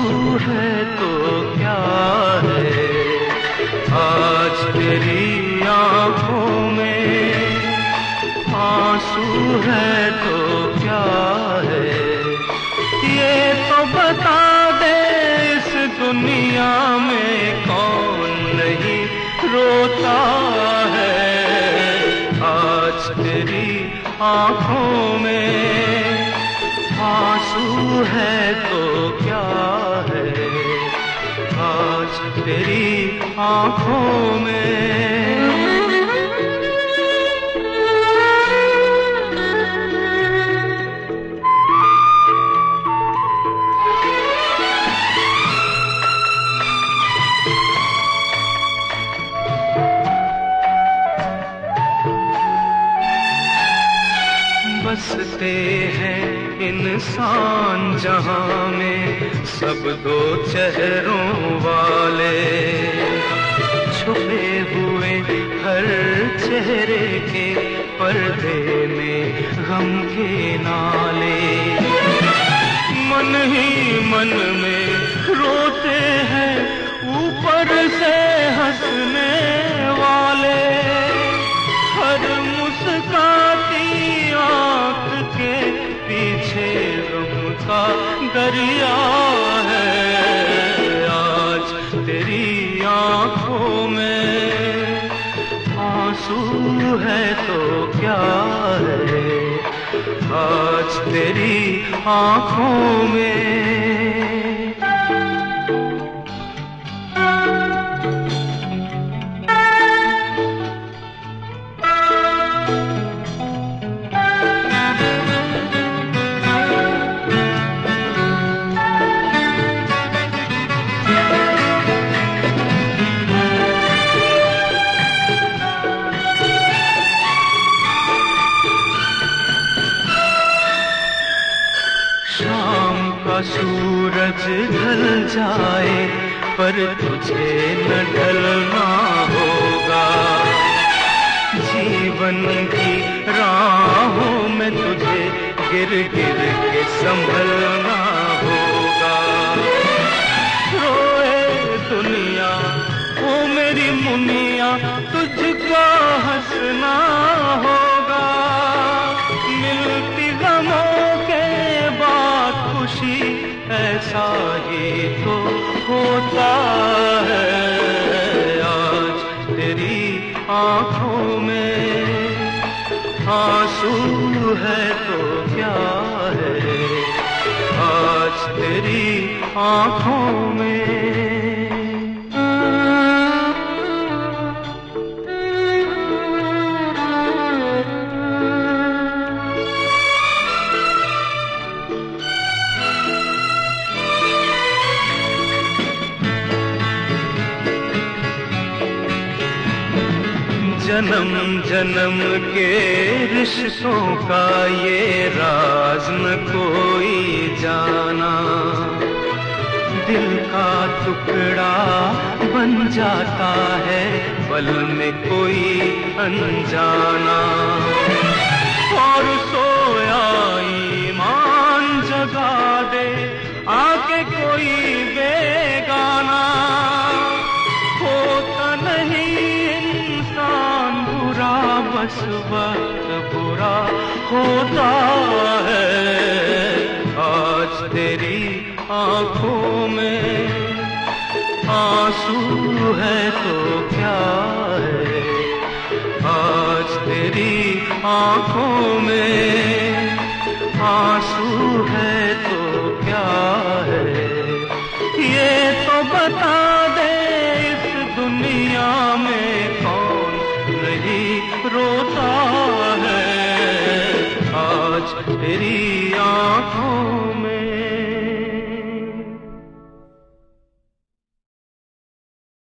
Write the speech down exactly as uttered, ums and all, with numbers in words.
है तो क्या है, आज तेरी आंखों में आंसू है तो क्या है, ये तो बता दे इस दुनिया में कौन नहीं रोता है। आज तेरी आंखों में आंसू है तो क्या है, आज तेरी आंखों में। बसते हैं इंसान जहां में सब दो चेहरों वाले, छुपे हुए हर चेहरे के पर्दे में गम के नाले, मन ही मन में रोते हैं ऊपर से हंसने वाले, हर मुस्काती आंख के पीछे गम का दरिया है। आज तेरी आंखों में आंसू है तो क्या है, आज तेरी आंखों में। सूरज ढल जाए पर तुझे न ढलना होगा, जीवन की राहों में तुझे गिर गिर के संभलना होगा। रोए दुनिया ओ मेरी मुनिया तुझको हंसना होगा, मिलती गमों के बाद खुशी ऐसा ही तो होता है। आज तेरी आंखों में आंसू है तो क्या है, आज तेरी आंखों में। जन्म जन्म के रिश्तों का ये राज न कोई जाना, दिल का टुकड़ा बन जाता है पल में कोई अनजाना, और सोया ईमान जगा दे आके कोई बेगाना, होता नहीं बस वक्त बुरा होता है। आज तेरी आंखों में आंसू है तो क्या है, आज तेरी आंखों में आंसू है तो क्या है, ये तो बता